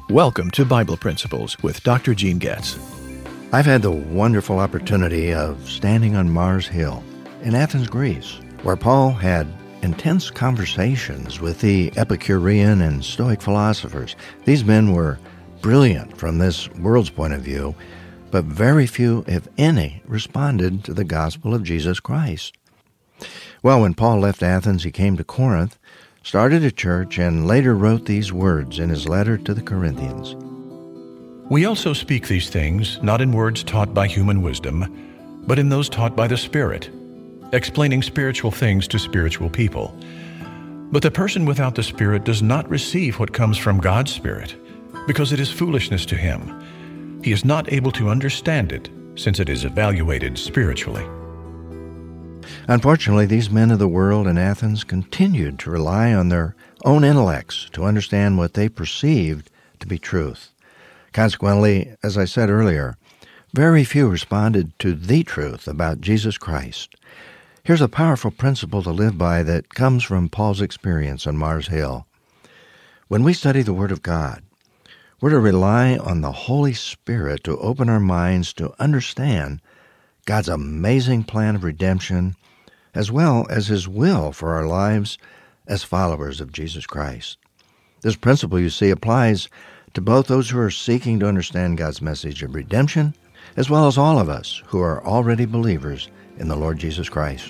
Welcome to Bible Principles with Dr. Gene Getz. I've had the wonderful opportunity of standing on Mars Hill in Athens, Greece, where Paul had intense conversations with the Epicurean and Stoic philosophers. These men were brilliant from this world's point of view, but very few, if any, responded to the gospel of Jesus Christ. Well, when Paul left Athens, he came to Corinth, started a church, and later wrote these words in his letter to the Corinthians. We also speak these things not in words taught by human wisdom, but in those taught by the Spirit, explaining spiritual things to spiritual people. But the person without the Spirit does not receive what comes from God's Spirit, because it is foolishness to him. He is not able to understand it, since it is evaluated spiritually. Unfortunately, these men of the world in Athens continued to rely on their own intellects to understand what they perceived to be truth. Consequently, as I said earlier, very few responded to the truth about Jesus Christ. Here's a powerful principle to live by that comes from Paul's experience on Mars Hill. When we study the Word of God, we're to rely on the Holy Spirit to open our minds to understand God's amazing plan of redemption, as well as His will for our lives as followers of Jesus Christ. This principle, you see, applies to both those who are seeking to understand God's message of redemption, as well as all of us who are already believers in the Lord Jesus Christ.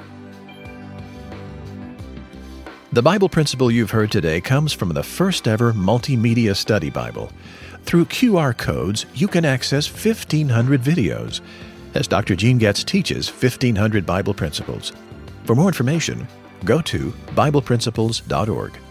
The Bible principle you've heard today comes from the first ever multimedia study Bible. Through QR codes, you can access 1,500 videos as Dr. Gene Getz teaches 1,500 Bible principles. For more information, go to BiblePrinciples.org.